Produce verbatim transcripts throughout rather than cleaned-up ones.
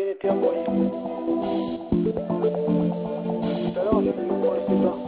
bien été envoyé. Tout à l'heure, je ne vous connaissais pas.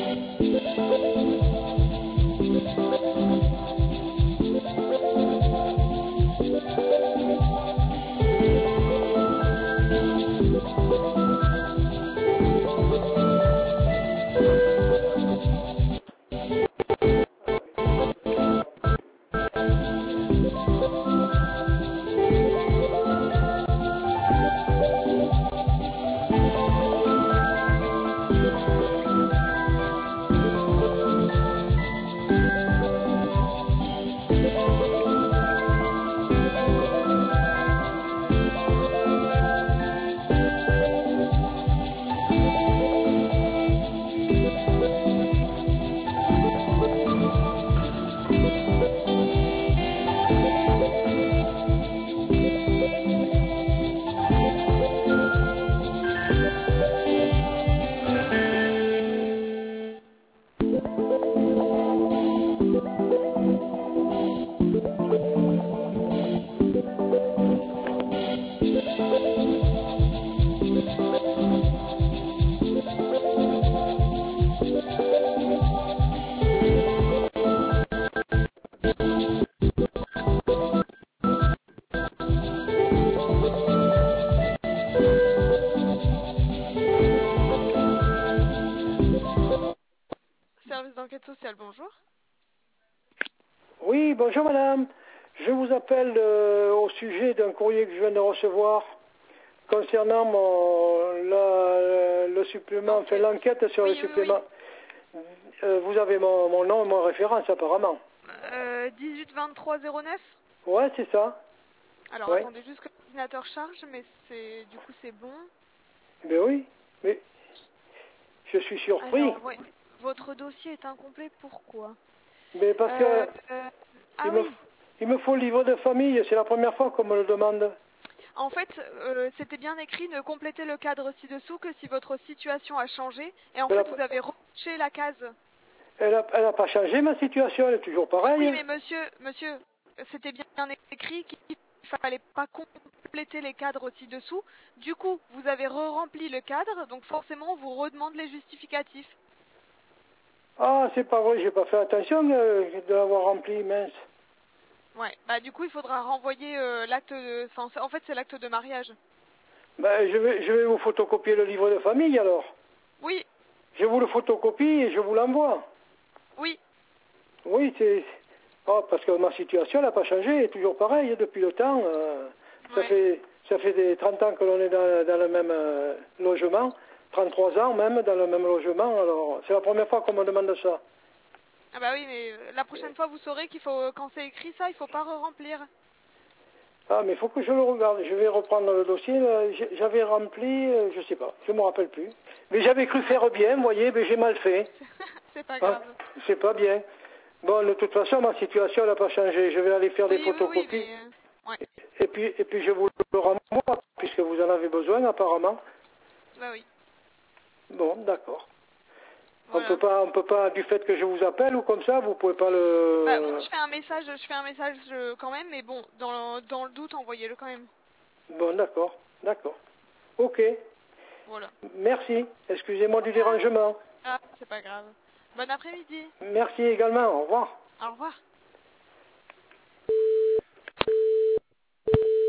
Service d'enquête sociale, bonjour. Oui, bonjour madame. Je vous appelle euh, au sujet d'un courrier que je viens de recevoir concernant mon, la, le supplément, enfin l'enquête sur oui, le oui, supplément. Oui. Euh, vous avez mon, mon nom et mon référence apparemment. Euh, dix-huit vingt-trois zéro neuf. Ouais, c'est ça. Alors Ouais. attendez juste que l'ordinateur charge, mais c'est du coup c'est bon. Ben oui, mais je suis surpris. Alors, ouais. Votre dossier est incomplet, pourquoi? Mais parce que euh, euh, Ah il, oui. me, il me faut le livre de famille, c'est la première fois qu'on me le demande. En fait, euh, c'était bien écrit, ne complétez le cadre ci-dessous que si votre situation a changé. Et en Mais fait, la, vous avez recherché la case. Elle n'a elle a pas changé ma situation, elle est toujours pareille. Oui, mais monsieur, monsieur, c'était bien écrit qu'il ne fallait pas compléter les cadres ci-dessous. Du coup, vous avez re-rempli le cadre, donc forcément, on vous redemande les justificatifs. Ah, c'est pas vrai, j'ai pas fait attention euh, de l'avoir rempli, mince. Ouais, bah du coup, il faudra renvoyer euh, l'acte de... Enfin, en fait, c'est l'acte de mariage. Ben, je vais, je vais vous photocopier le livre de famille, alors. Oui. Je vous le photocopie et je vous l'envoie. Oui. Oui, c'est... Oh, parce que ma situation n'a pas changé, elle est toujours pareille depuis le temps. Euh, ça, Ouais. fait, ça fait des trente ans que l'on est dans, dans le même euh, logement, trente-trois ans même dans le même logement, alors c'est la première fois qu'on me demande ça. Ah bah oui, mais la prochaine fois, vous saurez qu'il faut, quand c'est écrit ça, il faut pas re-remplir. Ah, mais il faut que je le regarde. Je vais reprendre le dossier. J'avais rempli, euh, je sais pas, je me rappelle plus. Mais j'avais cru faire bien, vous voyez, mais j'ai mal fait. C'est pas grave. Hein, c'est pas bien. Bon, de toute façon, ma situation n'a pas changé. Je vais aller faire oui, des oui, photocopies. Oui, mais... euh, ouais. Et puis, et puis je vous le renvoie, puisque vous en avez besoin, apparemment. Bah oui. Bon, d'accord. Voilà. On peut pas, on peut pas, du fait que je vous appelle ou comme ça, vous pouvez pas le... Bah, moi, je fais un message, je fais un message euh, quand même, mais bon, dans, dans le doute, envoyez-le quand même. Bon, d'accord, d'accord. Ok. Voilà. Merci. Excusez-moi du dérangement. Ah, c'est pas grave. Bon après-midi. Merci également. Au revoir. Au revoir.